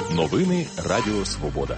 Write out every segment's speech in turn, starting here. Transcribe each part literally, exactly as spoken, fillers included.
Новини Радіо Свобода.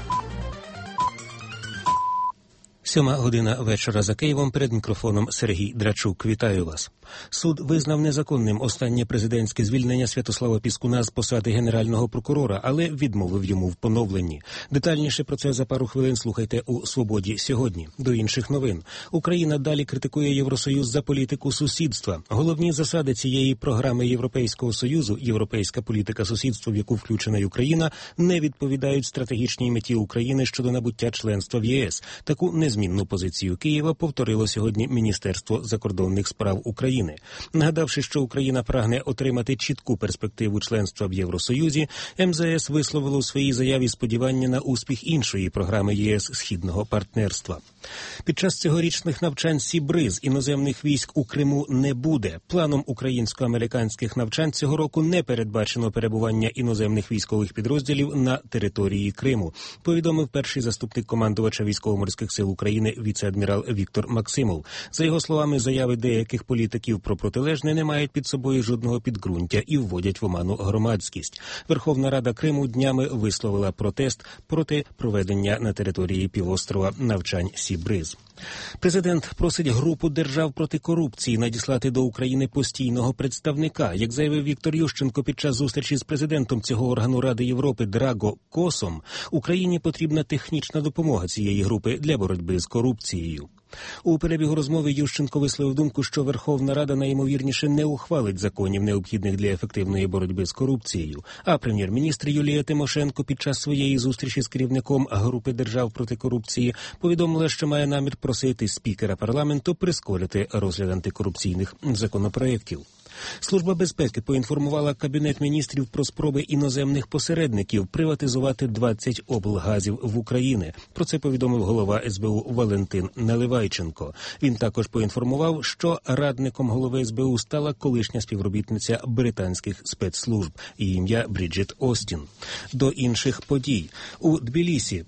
Сьома година вечора за Києвом. Перед мікрофоном Сергій Драчук. Вітаю вас. Суд визнав незаконним останнє президентське звільнення Святослава Піскуна з посади генерального прокурора, але відмовив йому в поновленні. Детальніше про це за пару хвилин слухайте у «Свободі сьогодні». До інших новин. Україна далі критикує Євросоюз за політику сусідства. Головні засади цієї програми Європейського Союзу, європейська політика сусідства, в яку включена й Україна, не відповідають стратегічній меті України щодо набуття членства в ЄС. Таку незмінну позицію Києва повторило сьогодні Міністерство закордонних справ України. Нагадавши, що Україна прагне отримати чітку перспективу членства в Євросоюзі, ем зе ес висловило у своїй заяві сподівання на успіх іншої програми ЄС «Східного партнерства». Під час цьогорічних навчань «Сі-Бриз» іноземних військ у Криму не буде. Планом українсько-американських навчань цього року не передбачено перебування іноземних військових підрозділів на території Криму, повідомив перший заступник командувача Військово-морських сил України віце-адмірал Віктор Максимов. За його словами, заяви деяких політиків про протилежне не мають під собою жодного підґрунтя і вводять в оману громадськість. Верховна Рада Криму днями висловила протест проти проведення на території півострова навчань «Сі-Бриз». Президент просить групу держав проти корупції надіслати до України постійного представника. Як заявив Віктор Ющенко під час зустрічі з президентом цього органу Ради Європи Драго Косом, Україні потрібна технічна допомога цієї групи для боротьби з корупцією. У перебігу розмови Ющенко висловив думку, що Верховна Рада найімовірніше не ухвалить законів, необхідних для ефективної боротьби з корупцією. А прем'єр-міністр Юлія Тимошенко під час своєї зустрічі з керівником групи держав проти корупції повідомила, що має намір просити спікера парламенту прискорити розгляд антикорупційних законопроєктів. Служба безпеки поінформувала Кабінет міністрів про спроби іноземних посередників приватизувати двадцять облгазів в Україні. Про це повідомив голова ес бе у Валентин Наливайченко. Він також поінформував, що радником голови ес бе у стала колишня співробітниця британських спецслужб. Її ім'я Бріджит Остін. До інших подій. У Тбілісі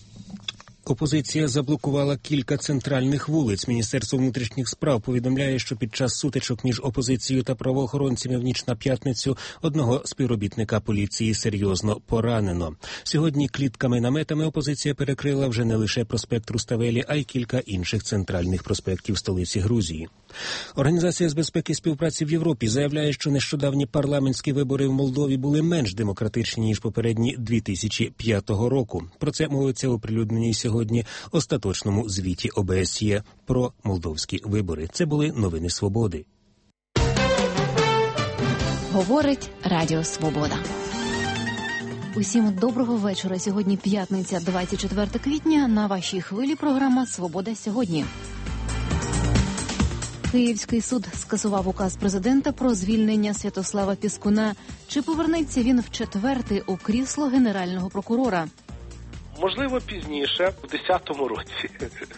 опозиція заблокувала кілька центральних вулиць. Міністерство внутрішніх справ повідомляє, що під час сутичок між опозицією та правоохоронцями в ніч на п'ятницю одного співробітника поліції серйозно поранено. Сьогодні клітками-наметами опозиція перекрила вже не лише проспект Руставелі, а й кілька інших центральних проспектів столиці Грузії. Організація з безпеки і співпраці в Європі заявляє, що нещодавні парламентські вибори в Молдові були менш демократичні, ніж попередні дві тисячі п'ятого року. Про це мовиться у оприлюдненій сьогодні остаточному звіті о бе ес є про молдовські вибори. Це були новини Свободи. Говорить Радіо Свобода. Усім доброго вечора. Сьогодні п'ятниця, двадцять четвертого квітня. На вашій хвилі програма «Свобода сьогодні». Київський суд скасував указ президента про звільнення Святослава Піскуна. Чи повернеться він в четверте у крісло генерального прокурора? Можливо, пізніше, в десятому році.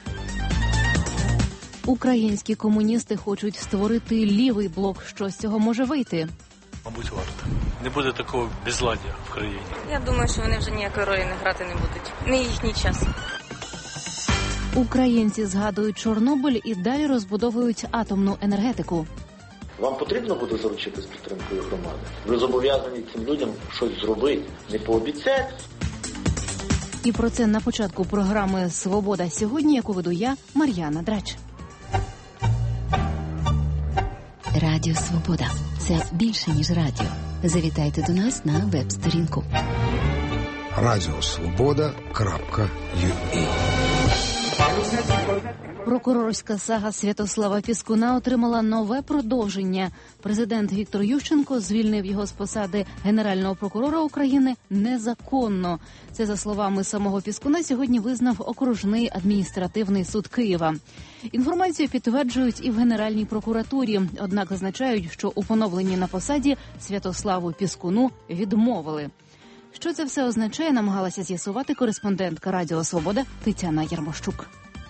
Українські комуністи хочуть створити лівий блок. Що з цього може вийти? Мабуть, варто. Не буде такого безладдя в країні. Я думаю, що вони вже ніякої ролі не грати не будуть. Не їхній час. Українці згадують Чорнобиль і далі розбудовують атомну енергетику. Вам потрібно буде заручитись підтримкою громади? Ви зобов'язані цим людям щось зробити, не пообіцяти. І про це на початку програми «Свобода сьогодні», яку веду я, Мар'яна Драч. Радіо Свобода – це більше, ніж радіо. Завітайте до нас на веб-сторінку. радіо свобода крапка ю а. Прокурорська сага Святослава Піскуна отримала нове продовження. Президент Віктор Ющенко звільнив його з посади генерального прокурора України незаконно. Це, за словами самого Піскуна, сьогодні визнав окружний адміністративний суд Києва. Інформацію підтверджують і в Генеральній прокуратурі, однак зазначають, що у поновленні на посаді Святославу Піскуну відмовили. Що це все означає, намагалася з'ясувати кореспондентка Радіо Свобода Тетяна Ярмощук.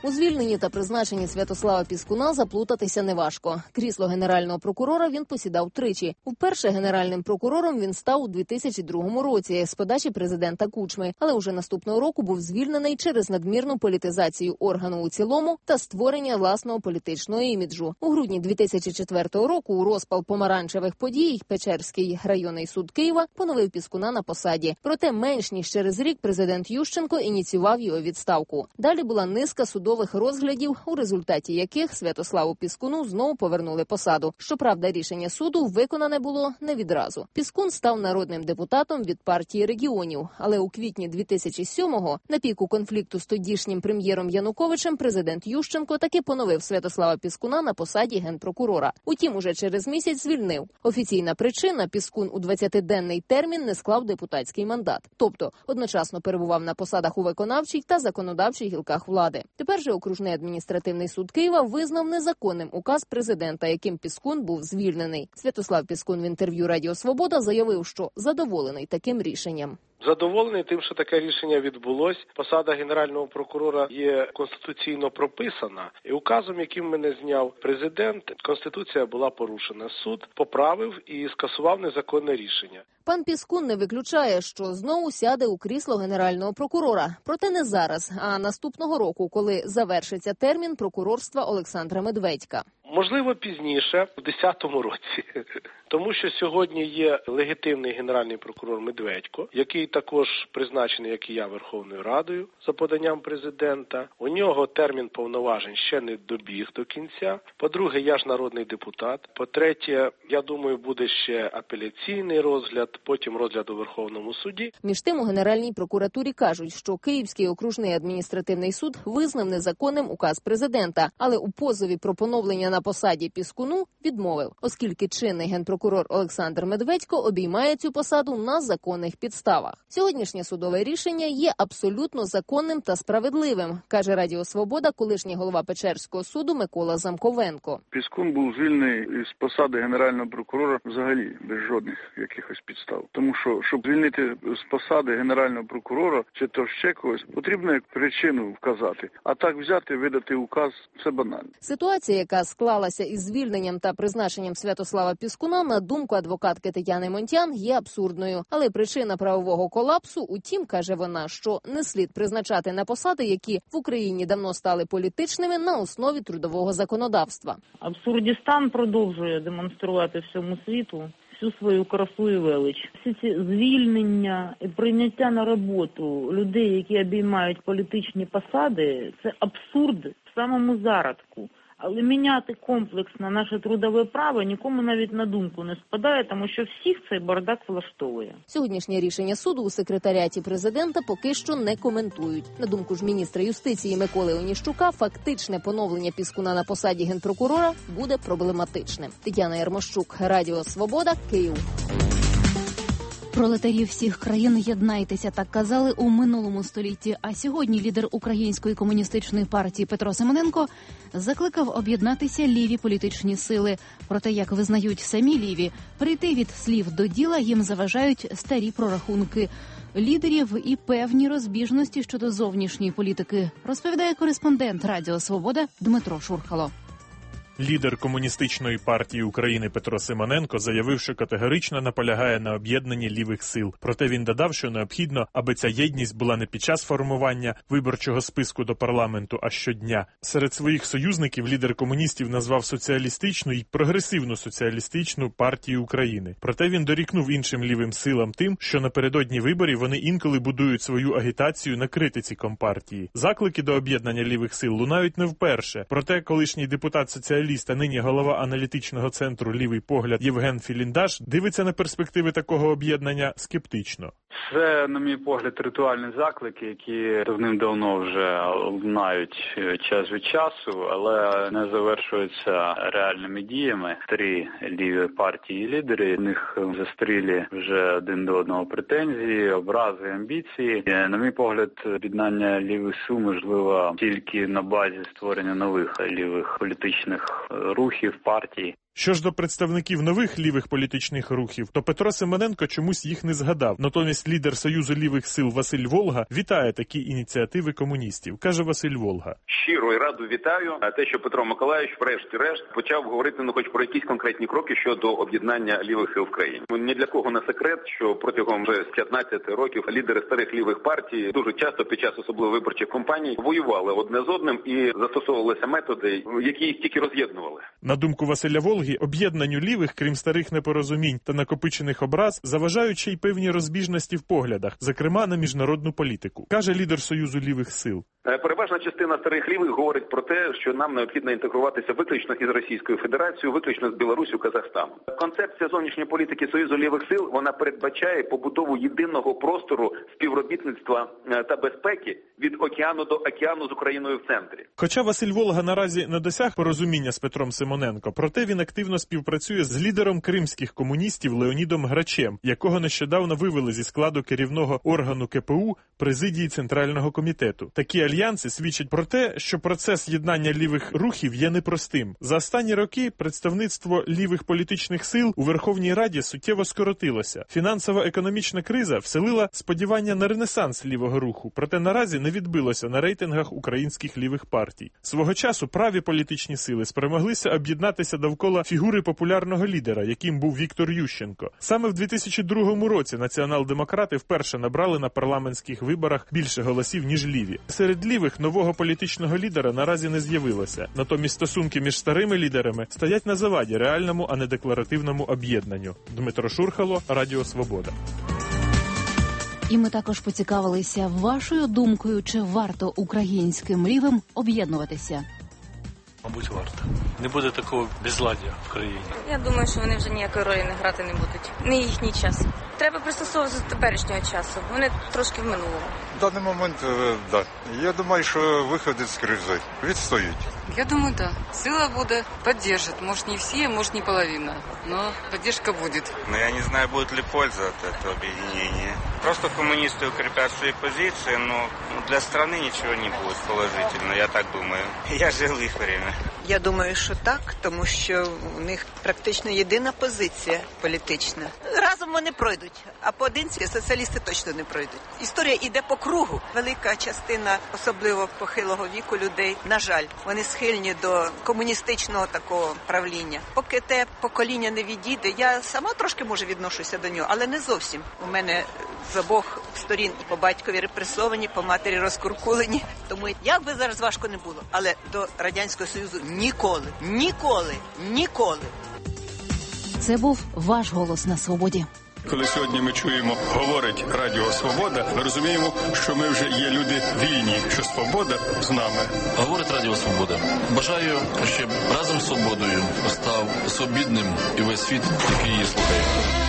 У звільненні та призначенні Святослава Піскуна заплутатися неважко. Крісло генерального прокурора він посідав тричі. Вперше генеральним прокурором він став у дві тисячі другому році з подачі президента Кучми, але уже наступного року був звільнений через надмірну політизацію органу у цілому та створення власного політичного іміджу. У грудні дві тисячі четвертого року у розпал помаранчевих подій Печерський районний суд Києва поновив Піскуна на посаді. Проте менш ніж через рік президент Ющенко ініціював його відставку. Далі була низка судових розглядів, у результаті яких Святославу Піскуну знову повернули посаду. Щоправда, рішення суду виконане було не відразу. Піскун став народним депутатом від партії регіонів, але у квітні дві тисячі сьомого, на піку конфлікту з тодішнім прем'єром Януковичем, президент Ющенко таки поновив Святослава Піскуна на посаді генпрокурора. Утім, уже через місяць звільнив. Офіційна причина – Піскун у двадцятиденний термін не склав депутатський мандат. Тобто, одночасно перебував на посадах у виконавчій та законодавчій гілках влади. Тепер же окружний адміністративний суд Києва визнав незаконним указ президента, яким Піскун був звільнений. Святослав Піскун в інтерв'ю Радіо Свобода заявив, що задоволений таким рішенням. Задоволений тим, що таке рішення відбулось. Посада генерального прокурора є конституційно прописана. І указом, яким мене зняв президент, Конституція була порушена. Суд поправив і скасував незаконне рішення. Пан Піскун не виключає, що знову сяде у крісло генерального прокурора. Проте не зараз, а наступного року, коли завершиться термін прокурорства Олександра Медведька. Можливо, пізніше, в десятому році. Тому що сьогодні є легітимний генеральний прокурор Медведько, який також призначений, як і я, Верховною Радою за поданням президента. У нього термін повноважень ще не добіг до кінця. По-друге, я ж народний депутат. По-третє, я думаю, буде ще апеляційний розгляд, потім розгляд у Верховному суді. Між тим, у Генеральній прокуратурі кажуть, що Київський окружний адміністративний суд визнав незаконним указ президента, але у позові про поновлення на посаді Піскуну відмовив, оскільки чинний генпрокурор Олександр Медведько обіймає цю посаду на законних підставах. Сьогоднішнє судове рішення є абсолютно законним та справедливим, каже Радіо Свобода колишній голова Печерського суду Микола Замковенко. Піскун був звільнений з посади генерального прокурора взагалі без жодних якихось підстав. Тому що, щоб звільнити з посади генерального прокурора чи то ще когось, потрібно як причину вказати. А так взяти, видати указ – це банально. Ситуація, яка склалася із звільненням та призначенням Святослава Піскуна, на думку адвокатки Тетяни Монтян, є абсурдною. Але причина правового колапсу, утім, каже вона, що не слід призначати на посади, які в Україні давно стали політичними, на основі трудового законодавства. Абсурдістан продовжує демонструвати всьому світу всю свою красу і велич. Всі ці звільнення і прийняття на роботу людей, які обіймають політичні посади, це абсурд в самому зародку. Але міняти комплексно наше трудове право нікому навіть на думку не спадає, тому що всіх цей бардак влаштовує. Сьогоднішнє рішення суду у секретаріаті президента поки що не коментують. На думку ж міністра юстиції Миколи Оніщука, фактичне поновлення Піскуна на посаді генпрокурора буде проблематичним. Тетяна Ярмощук, Радіо Свобода, Київ. Пролетарі всіх країн, єднайтеся, так казали у минулому столітті. А сьогодні лідер Української комуністичної партії Петро Симоненко закликав об'єднатися ліві політичні сили. Проте, як визнають самі ліві, перейти від слів до діла їм заважають старі прорахунки лідерів і певні розбіжності щодо зовнішньої політики, розповідає кореспондент Радіо Свобода Дмитро Шурхало. Лідер Комуністичної партії України Петро Симоненко заявив, що категорично наполягає на об'єднанні лівих сил. Проте він додав, що необхідно, аби ця єдність була не під час формування виборчого списку до парламенту, а щодня. Серед своїх союзників лідер комуністів назвав соціалістичну і прогресивну соціалістичну партію України. Проте він дорікнув іншим лівим силам тим, що напередодні виборів вони інколи будують свою агітацію на критиці компартії. Заклики до об'єднання лівих сил лунають не вперше. Проте колишній депутат соціалістичної а нині голова аналітичного центру «Лівий погляд» Євген Філіндаш дивиться на перспективи такого об'єднання скептично. Це, на мій погляд, ритуальні заклики, які давним-давно вже лунають час від часу, але не завершуються реальними діями. Три ліві партії і лідери, у них застрілі вже один до одного претензії, образи, амбіції. На мій погляд, об'єднання лівих сил можливо тільки на базі створення нових лівих політичних рухів, партій. Що ж до представників нових лівих політичних рухів, то Петро Симоненко чомусь їх не згадав. Натомість лідер Союзу лівих сил Василь Волга вітає такі ініціативи комуністів. Каже Василь Волга. Щиро і радо вітаю те, що Петро Миколаївич врешті-решт почав говорити, ну хоч про якісь конкретні кроки щодо об'єднання лівих сил в країні. Ні для кого не секрет, що протягом вже п'ятнадцяти років лідери старих лівих партій дуже часто під час особливо виборчих кампаній воювали одне з одним і застосовувалися методи, які їх тільки роз'єднували. На думку Василя Волги, об'єднанню лівих, крім старих непорозумінь та накопичених образ, заважають ще й певні розбіжності в поглядах, зокрема на міжнародну політику, каже лідер Союзу лівих сил. Переважна частина старих лівих говорить про те, що нам необхідно інтегруватися виключно із Російською Федерацією, виключно з Білоруссю, Казахстаном. Концепція зовнішньої політики Союзу лівих сил, вона передбачає побудову єдиного простору співробітництва та безпеки від океану до океану з Україною в центрі. Хоча Василь Волга наразі не досяг порозуміння з Петром Симоненко, проте він активно співпрацює з лідером кримських комуністів Леонідом Грачем, якого нещодавно вивели зі складу керівного органу ке пе у президії Центрального комітету. Такі альянси свідчать про те, що процес єднання лівих рухів є непростим. За останні роки представництво лівих політичних сил у Верховній Раді суттєво скоротилося. Фінансово-економічна криза вселила сподівання на ренесанс лівого руху, проте наразі не відбилося на рейтингах українських лівих партій. Свого часу праві політичні сили спромоглися об'єднатися довкола фігури популярного лідера, яким був Віктор Ющенко. Саме в дві тисячі другому році націонал-демократи вперше набрали на парламентських виборах більше голосів, ніж ліві. Серед лівих нового політичного лідера наразі не з'явилося. Натомість стосунки між старими лідерами стоять на заваді реальному, а не декларативному об'єднанню. Дмитро Шурхало, Радіо Свобода. І ми також поцікавилися вашою думкою, чи варто українським лівим об'єднуватися. Мабуть, варто. Не буде такого безладдя в країні. Я думаю, що вони вже ніякої ролі не грати не будуть. Не їхній час. Треба пристосовуватися до теперішнього часу. Вони трошки в минулому. В даний момент, так. Я думаю, що виходить з кризи. Відстоїть. Я думаю, да. Сила буде, поддержит. Может, не все, может, не половина. Но поддержка будет. Но я не знаю, будет ли польза от этого объединения. Просто коммунисты укрепят свои позиции, но для страны ничего не будет положительно, я так думаю. Я жил в их время. Я думаю, що так, тому що у них практично єдина позиція політична. Разом вони пройдуть, а поодинці соціалісти точно не пройдуть. Історія йде по кругу. Велика частина, особливо похилого віку людей, на жаль, вони схильні до комуністичного такого правління. Поки те покоління не відійде, я сама трошки, може, відношуся до нього, але не зовсім. У мене з обох сторін і по батькові репресовані, по матері розкуркулені. Тому як би зараз важко не було, але до Радянського Союзу ніколи, ніколи, ніколи. Це був ваш голос на свободі. Коли сьогодні ми чуємо, говорить Радіо Свобода, ми розуміємо, що ми вже є люди вільні, що свобода з нами. Говорить Радіо Свобода. Бажаю, щоб разом з свободою став свобідним і весь світ, який її слухає.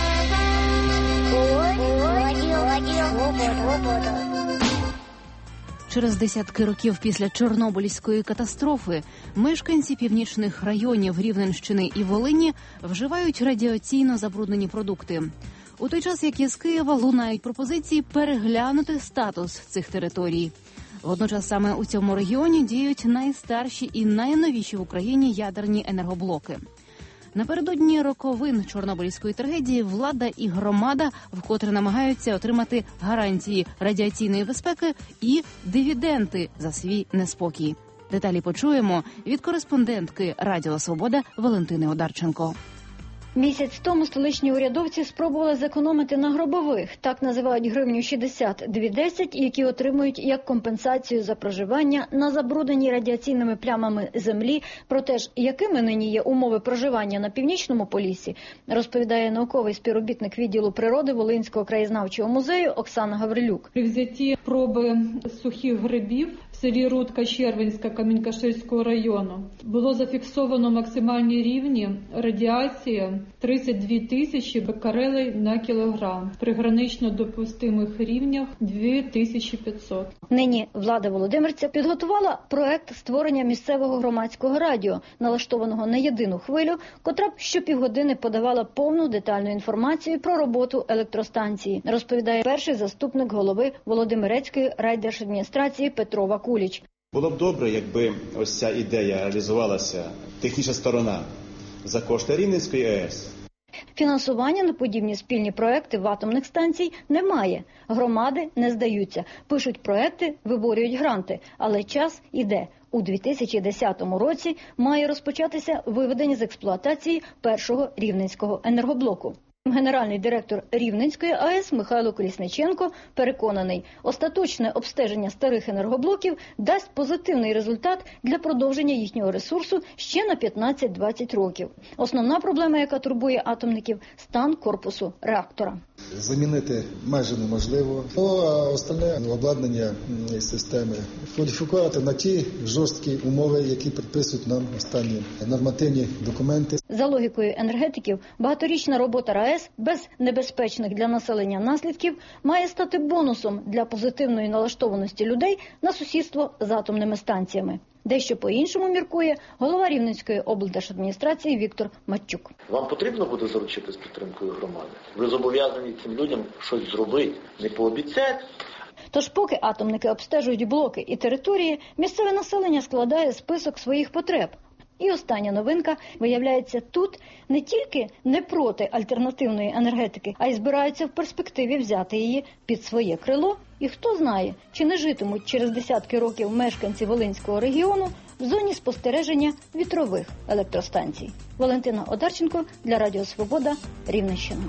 Через десятки років після Чорнобильської катастрофи мешканці північних районів Рівненщини і Волині вживають радіаційно забруднені продукти. У той час, як із Києва лунають пропозиції переглянути статус цих територій. Водночас саме у цьому регіоні діють найстарші і найновіші в Україні ядерні енергоблоки. Напередодні роковин Чорнобильської трагедії влада і громада вкотре намагаються отримати гарантії радіаційної безпеки і дивіденди за свій неспокій. Деталі почуємо від кореспондентки Радіо Свобода Валентини Одарченко. Місяць тому столичні урядовці спробували зекономити на гробових, так називають гривню шістдесят дві десять, які отримують як компенсацію за проживання на забрудненій радіаційними плямами землі. Проте ж, якими нині є умови проживання на Північному Поліссі, розповідає науковий співробітник відділу природи Волинського краєзнавчого музею Оксана Гаврилюк. При взятті проби сухих грибів в селі Рудка Щервинська Камінь-Каширського району було зафіксовано максимальні рівні радіації тридцять дві тисячі беккерелей на кілограм. При гранично допустимих рівнях дві тисячі п'ятсот. Нині влада Володимирця підготувала проект створення місцевого громадського радіо, налаштованого на єдину хвилю, котра б щопівгодини подавала повну детальну інформацію про роботу електростанції, розповідає перший заступник голови Володимирецької райдержадміністрації Петро Вакуліч. Було б добре, якби ось ця ідея реалізувалася, технічна сторона за кошти Рівненської АЕС. Фінансування на подібні спільні проекти в атомних станцій немає. Громади не здаються. Пишуть проекти, виборюють гранти. Але час іде. У дві тисячі десятому році має розпочатися виведення з експлуатації першого рівненського енергоблоку. Генеральний директор Рівненської АЕС Михайло Колісниченко переконаний, остаточне обстеження старих енергоблоків дасть позитивний результат для продовження їхнього ресурсу ще на п'ятнадцять-двадцять років. Основна проблема, яка турбує атомників – стан корпусу реактора. Замінити майже неможливо, а остальне обладнання системи кваліфікувати на ті жорсткі умови, які підписують нам останні нормативні документи. За логікою енергетиків, багаторічна робота РАЕС без небезпечних для населення наслідків має стати бонусом для позитивної налаштованості людей на сусідство з атомними станціями. Дещо по-іншому міркує голова Рівненської облдержадміністрації Віктор Матчук. Вам потрібно буде заручити з підтримкою громади? Ви зобов'язані цим людям щось зробити, не пообіцяти. Тож поки атомники обстежують блоки і території, місцеве населення складає список своїх потреб. І остання новинка, виявляється, тут не тільки не проти альтернативної енергетики, а й збираються в перспективі взяти її під своє крило. І хто знає, чи не житимуть через десятки років мешканці Волинського регіону в зоні спостереження вітрових електростанцій. Валентина Одарченко для Радіо Свобода, Рівненщина.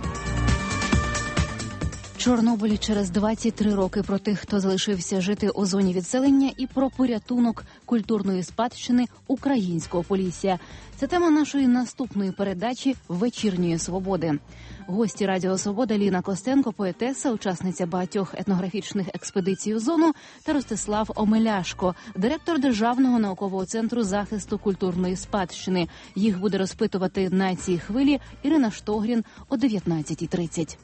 Чорнобиль через двадцять три роки, про тих, хто залишився жити у зоні відселення, і про порятунок культурної спадщини українського Полісся. Це тема нашої наступної передачі «Вечірньої свободи». Гості Радіо Свобода Ліна Костенко, поетеса, учасниця багатьох етнографічних експедицій у зону, та Ростислав Омеляшко, директор Державного наукового центру захисту культурної спадщини. Їх буде розпитувати на цій хвилі Ірина Штогрін о дев'ятнадцятій тридцять.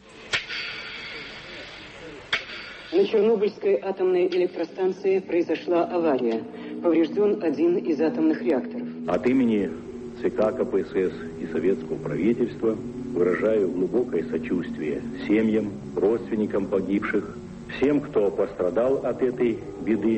На Чернобыльской атомной электростанции произошла авария. Поврежден один из атомных реакторов. От имени ЦК КПСС и советского правительства выражаю глубокое сочувствие семьям, родственникам погибших, всем, кто пострадал от этой беды.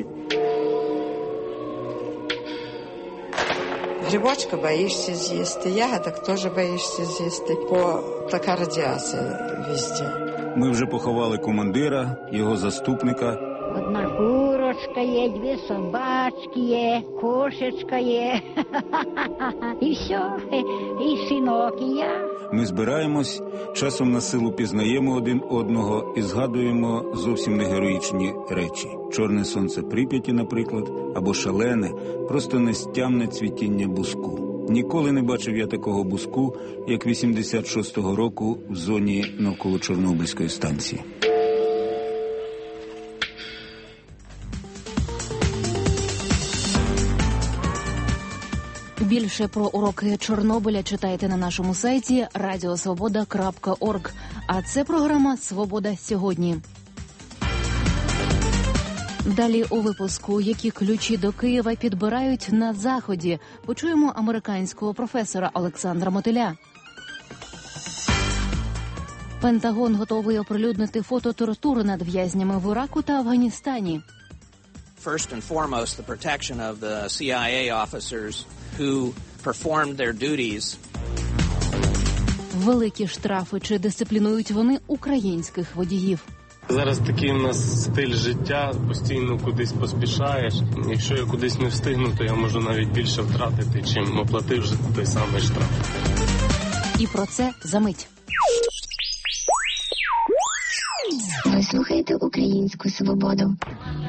Грибочка боишься съесть, ягодок тоже боишься съесть, бо така радіація везде. Ми вже поховали командира, його заступника. Одна курочка є, дві собачки є, кошечка є, і все, і синок, і я. Ми збираємось, часом на силу пізнаємо один одного і згадуємо зовсім не героїчні речі. Чорне сонце Прип'яті, наприклад, або шалене, просто нестямне цвітіння буску. Ніколи не бачив я такого буску, як вісімдесят шостого року в зоні навколо Чорнобильської станції. Більше про уроки Чорнобиля читайте на нашому сайті радіосвобода крапка орг. А це програма «Свобода сьогодні». Далі у випуску, які ключі до Києва підбирають на Заході, почуємо американського професора Олександра Мотиля. Пентагон готовий оприлюднити фото тортур над в'язнями в Іраку та Афганістані. First and foremost, the protection of the сі ай ей officers who performed their duties. Великі штрафи, чи дисциплінують вони українських водіїв? Зараз такий у нас стиль життя, постійно кудись поспішаєш. Якщо я кудись не встигну, то я можу навіть більше втратити, чим оплатив вже той самий штраф. І про це за мить. Ви слухаєте Українську свободу.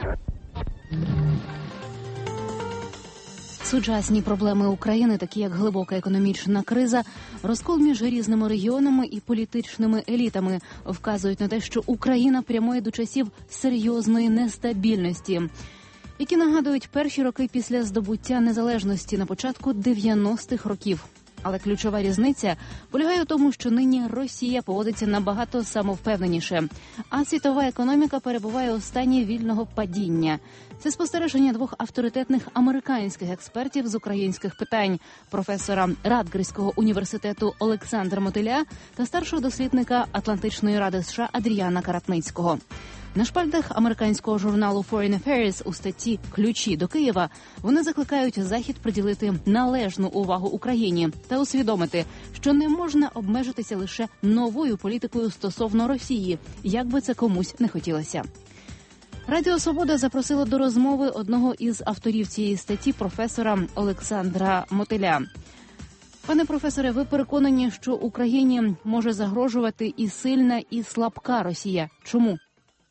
Сучасні проблеми України, такі як глибока економічна криза, розкол між різними регіонами і політичними елітами, вказують на те, що Україна прямує до часів серйозної нестабільності, які нагадують перші роки після здобуття незалежності на початку дев'яностих років. Але ключова різниця полягає у тому, що нині Росія поводиться набагато самовпевненіше, а світова економіка перебуває у стані вільного падіння. Це спостереження двох авторитетних американських експертів з українських питань – професора Радгерського університету Олександра Мотиля та старшого дослідника Атлантичної ради США Адріана Каратницького. На шпальтах американського журналу Foreign Affairs у статті «Ключі до Києва» вони закликають Захід приділити належну увагу Україні та усвідомити, що не можна обмежитися лише новою політикою стосовно Росії, як би це комусь не хотілося. Радіо «Свобода» запросило до розмови одного із авторів цієї статті, професора Олександра Мотиля. Пане професоре, ви переконані, що Україні може загрожувати і сильна, і слабка Росія. Чому?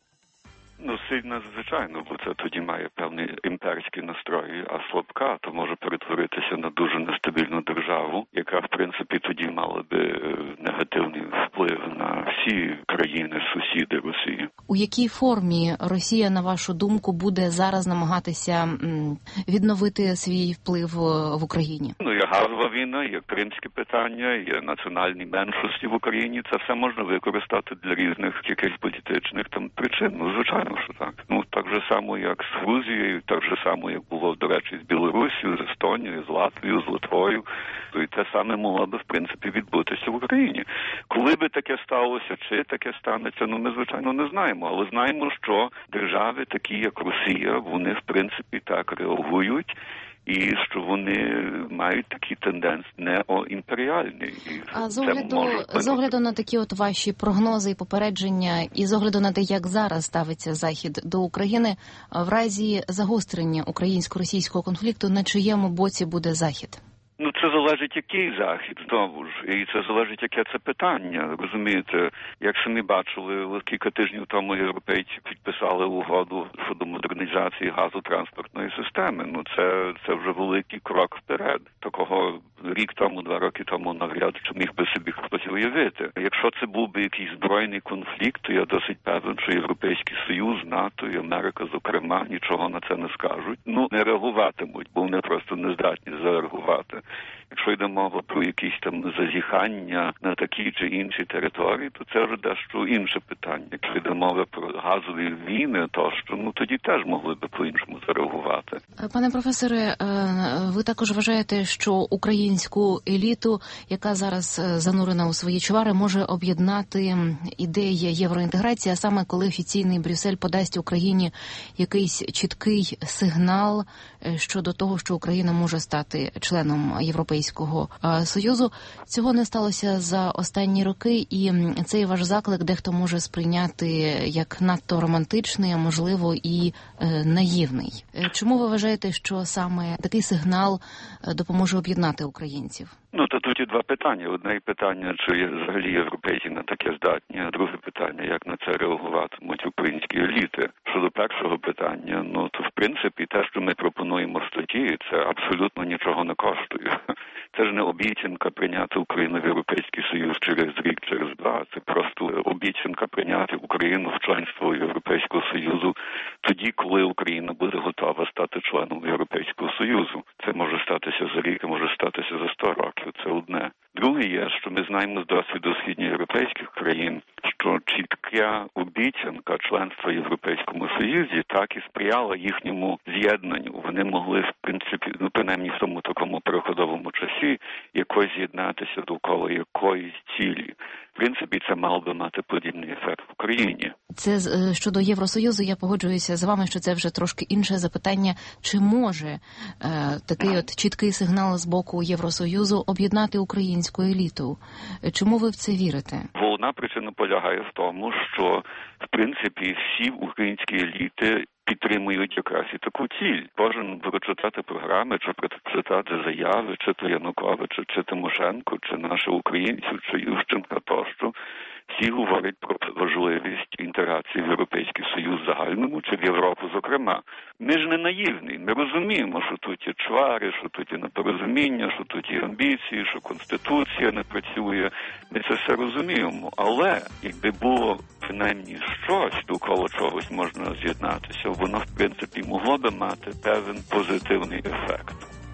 Ну, сильна, звичайно, бо це тоді має певні імперські настрої, а слабка, то може перетворитися на дуже нестабільну державу, яка, в принципі, тоді мала би негативний вплив на всі країни, сусіди Росії. У якій формі Росія, на вашу думку, буде зараз намагатися відновити свій вплив в Україні? Ну, є газова війна, є кримське питання, є національні меншості в Україні. Це все можна використати для різних якихось політичних там причин. Ну, звичайно, що так. Ну, так же само, як з Грузією, так же само, як було, до речі, з Білорусією, з Естонією, з Латвією, з Литвою. То і те саме могло би, в принципі, відбутися в Україні. Коли би таке сталося, чи таке станеться, ну, ми, звичайно, не знаємо. Але знаємо, що держави, такі як Росія, вони, в принципі, так реагують. І що вони мають такі тенденції неоімперіальні. А з огляду, з огляду на такі от ваші прогнози і попередження, і з огляду на те, як зараз ставиться Захід до України, в разі загострення українсько-російського конфлікту, на чиєму боці буде Захід? Ну, це залежить, який Захід, знову ж. І це залежить, яке це питання. Розумієте, як самі бачили, кілька тижнів тому європейці підписали угоду щодо модернізації газотранспортної системи. Ну, це, це вже великий крок вперед. Такого рік тому, два роки тому навряд чи міг би собі хтось уявити. Якщо це був би якийсь збройний конфлікт, то я досить певен, що Європейський Союз, НАТО і Америка, зокрема, нічого на це не скажуть. Ну, не реагуватимуть, бо вони просто не здатні зареагувати. Якщо йде мова про якісь там зазіхання на такі чи інші території, то це вже дещо інше питання. Якщо йде мова про газові війни, то що, ну тоді теж могли би по-іншому зареагувати. Пане професоре, ви також вважаєте, що українську еліту, яка зараз занурена у свої чвари, може об'єднати ідея євроінтеграції, а саме коли офіційний Брюссель подасть Україні якийсь чіткий сигнал щодо того, що Україна може стати членом Європейського Союзу. Цього не сталося за останні роки, і цей ваш заклик дехто може сприйняти як надто романтичний, а можливо і е, наївний. Чому ви вважаєте, що саме такий сигнал допоможе об'єднати українців? Ну, то тут є два питання. Одне питання, чи взагалі європейці на таке здатні, а друге питання, як на це реагуватимуть українські еліти. Щодо першого питання, ну, то в принципі те, що ми пропонуємо в статті, це абсолютно нічого не коштує. Це ж не обіцянка прийняти Україну в Європейський Союз через рік, через два. Це просто обіцянка прийняти Україну в членство Європейського Союзу тоді, коли Україна буде готова стати членом Європейського Союзу. Це може статися за рік, може статися за сто років. Це одне. Друге є, що ми знаємо з досвіду східноєвропейських країн, що чітка обіцянка членства в Європейському Союзі так і сприяла їхньому з'єднанню. Вони могли, в принципі, ну, принаймні в тому такому переходовому часі, якось з'єднатися довкола якоїсь цілі. В принципі, це мало би мати подібний ефект в Україні. Це щодо Євросоюзу, я погоджуюся з вами, що це вже трошки інше запитання. Чи може е, такий от чіткий сигнал з боку Євросоюзу об'єднати українську еліту? Чому ви в це вірите? Головна причина полягає в тому, що, в принципі, всі українські еліти підтримують якраз і таку ціль. Кожен буде читати програми, чи прочитати заяви, чи то Януковича, чи Тимошенко, чи наших українців, чи Ющенка тощо. Всі говорять про важливість інтеграції в Європейський Союз загальному, чи в Європу зокрема. Ми ж не наївні, ми розуміємо, що тут є чвари, що тут є непорозуміння, що тут є амбіції, що Конституція не працює. Ми це все розуміємо. Але якби було принаймні щось, довкола чогось можна з'єднатися, воно, в принципі, могло би мати певний позитивний ефект.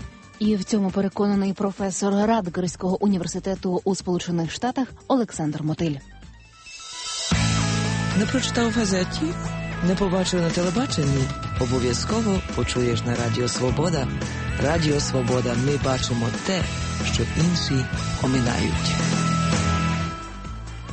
І в цьому переконаний професор Радгерського університету у Сполучених Штатах Олександр Мотиль. Не прочитав в газеті? Не побачив на телебаченні? Обов'язково почуєш на Радіо Свобода. Радіо Свобода. Ми бачимо те, що інші оминають.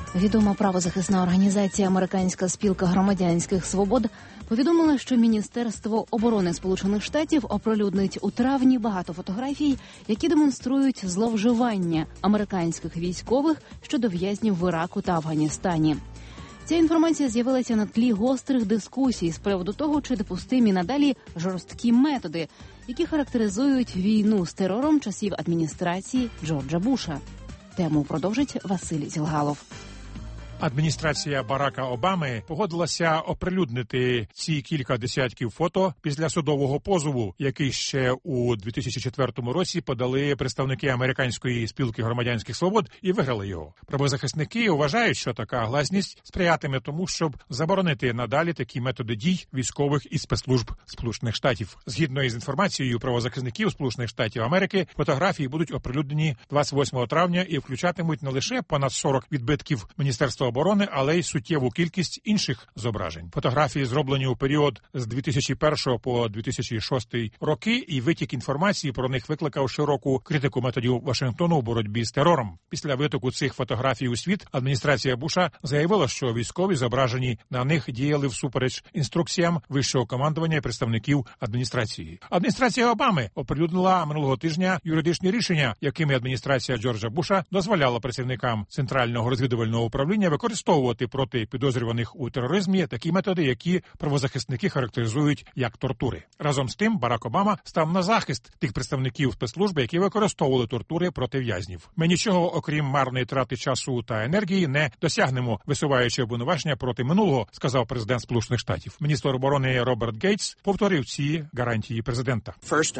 Відома правозахисна організація «Американська спілка громадянських свобод» повідомила, що Міністерство оборони Сполучених Штатів оприлюднить у травні багато фотографій, які демонструють зловживання американських військових щодо в'язнів в Іраку та Афганістані. Ця інформація з'явилася на тлі гострих дискусій з приводу того, чи допустимі надалі жорсткі методи, які характеризують війну з терором часів адміністрації Джорджа Буша. Тему продовжить Василь Зілгалов. Адміністрація Барака Обами погодилася оприлюднити ці кілька десятків фото після судового позову, який ще у дві тисячі четвертому році подали представники Американської спілки громадянських свобод і виграли його. Правозахисники вважають, що така гласність сприятиме тому, щоб заборонити надалі такі методи дій військових і спецслужб Сполучених Штатів. Згідно із інформацією правозахисників Сполучених Штатів Америки, фотографії будуть оприлюднені двадцять восьмого травня і включатимуть не лише понад сорок відбитків Міністерства оборони, але й суттєву кількість інших зображень. Фотографії зроблені у період з дві тисячі першого по дві тисячі шостий роки, і витік інформації про них викликав широку критику методів Вашингтону у боротьбі з терором. Після витоку цих фотографій у світ адміністрація Буша заявила, що військові, зображені на них, діяли всупереч інструкціям вищого командування і представників адміністрації. Адміністрація Обами оприлюднила минулого тижня юридичні рішення, якими адміністрація Джорджа Буша дозволяла працівникам Центрального розвідувального управління використовувати проти підозрюваних у тероризмі такі методи, які правозахисники характеризують як тортури. Разом з тим, Барак Обама став на захист тих представників спецслужби, які використовували тортури проти в'язнів. Ми нічого, окрім марної трати часу та енергії, не досягнемо, висуваючи обвинувачення проти минулого, сказав президент Сполучених Штатів. Міністр оборони Роберт Гейтс повторив ці гарантії президента.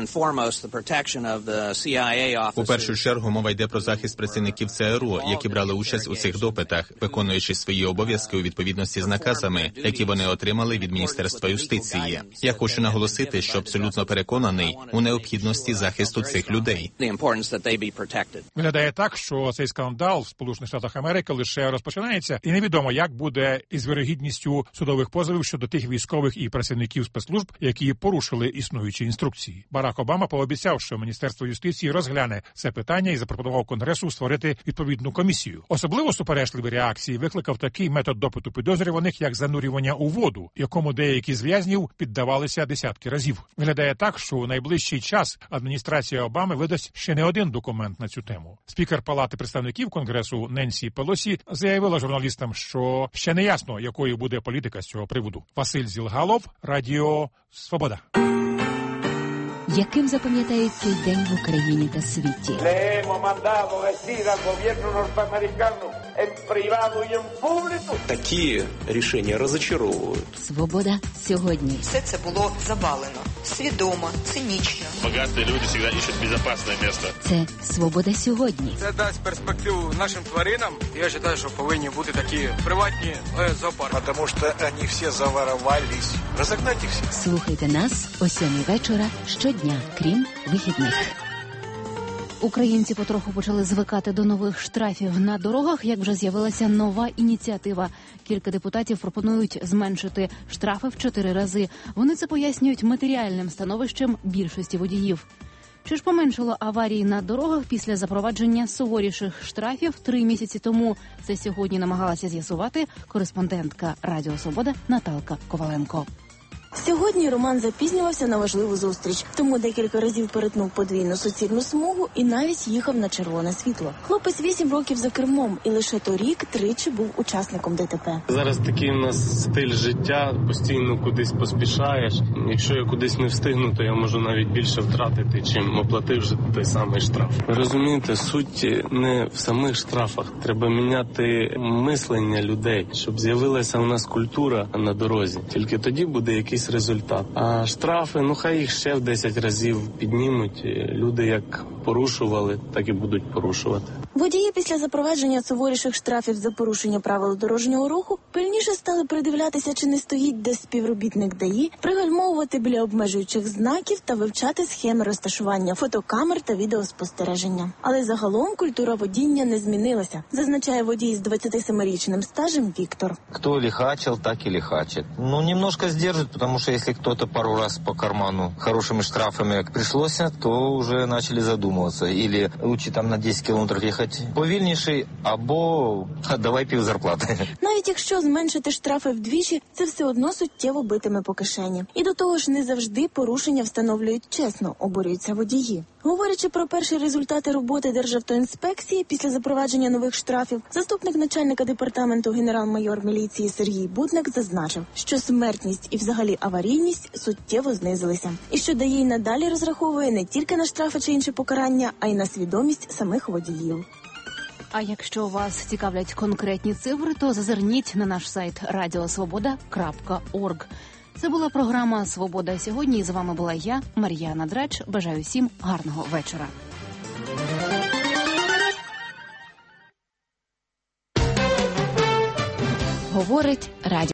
У першу чергу мова йде про захист працівників ЦРУ, які брали участь у цих допитах, виконуючи свої обов'язки у відповідності з наказами, які вони отримали від Міністерства юстиції. Я хочу наголосити, що абсолютно переконаний у необхідності захисту цих людей. Виглядає так, що цей скандал в Сполучених Штатах Америки лише розпочинається, і невідомо, як буде із вірогідністю судових позовів щодо тих військових і працівників спецслужб, які порушили існуючі інструкції. Барак Обама пообіцяв, що Міністерство юстиції розгляне це питання і запропонував Конгресу створити відповідну комісію. Особливо суперечливі реакції викликав такий метод допиту підозрюваних, як занурювання у воду, якому деякі з в'язнів піддавалися десятки разів. Виглядає так, що у найближчий час адміністрація Обами видасть ще не один документ на цю тему. Спікер Палати представників Конгресу Ненсі Пелосі заявила журналістам, що ще не ясно, якою буде політика з цього приводу. Василь Зілгалов, Радіо Свобода. Яким запам'ятають цей день в Україні та світі? Такі рішення розчаровують. Свобода сьогодні. Все це було завалено. Свідомо, цинічно. Багаті люди завжди шукають безпечне місце. Це свобода сьогодні. Це дасть перспективу нашим тваринам. Я вважаю, що повинні бути такі приватні зоопарки. Тому що вони всі заворовались. Розогнати їх всіх. Слухайте нас о сьомій вечора щодня, крім вихідних. Українці потроху почали звикати до нових штрафів на дорогах, як вже з'явилася нова ініціатива. Кілька депутатів пропонують зменшити штрафи в чотири рази. Вони це пояснюють матеріальним становищем більшості водіїв. Чи ж поменшало аварій на дорогах після запровадження суворіших штрафів три місяці тому? Це сьогодні намагалася з'ясувати кореспондентка Радіо Свобода Наталка Коваленко. Сьогодні Роман запізнювався на важливу зустріч, тому декілька разів перетнув подвійну суцільну смугу і навіть їхав на червоне світло. Хлопець вісім років за кермом і лише торік тричі був учасником ДТП. Зараз такий у нас стиль життя, постійно кудись поспішаєш. Якщо я кудись не встигну, то я можу навіть більше втратити, чим оплатив вже той самий штраф. Розумієте, суть не в самих штрафах. Треба міняти мислення людей, щоб з'явилася у нас культура на дорозі. Тільки тоді буде якийсь результат. А штрафи, ну хай їх ще в десять разів піднімуть. Люди як порушували, так і будуть порушувати. Водії після запровадження суворіших штрафів за порушення правил дорожнього руху пильніше стали придивлятися, чи не стоїть десь співробітник ДАІ, пригальмовувати біля обмежуючих знаків та вивчати схеми розташування фотокамер та відеоспостереження. Але загалом культура водіння не змінилася, зазначає водій з двадцятисемирічним стажем Віктор. Хто лихачил, так і лихачит. Ну, немножко сдержит, потому что если кто-то пару раз по карману хорошими штрафами пришлось, то уже начали задумываться. Или лучше там на десять километров ехать їхати повільніший або давай пів зарплати. Навіть якщо зменшити штрафи вдвічі, це все одно суттєво битиме по кишені. І до того ж не завжди порушення встановлюють чесно, обурюються водії. Говорячи про перші результати роботи Державтоінспекції після запровадження нових штрафів, заступник начальника департаменту генерал-майор міліції Сергій Будник зазначив, що смертність і взагалі аварійність суттєво знизилися. І що ДАІ й надалі розраховує не тільки на штрафи чи інші покарання, а й на свідомість самих водіїв. А якщо вас цікавлять конкретні цифри, то зазирніть на наш сайт радіо свобода крапка орг. Це була програма «Свобода сьогодні». І з вами була я, Мар'яна Драч. Бажаю всім гарного вечора. Говорить радіо.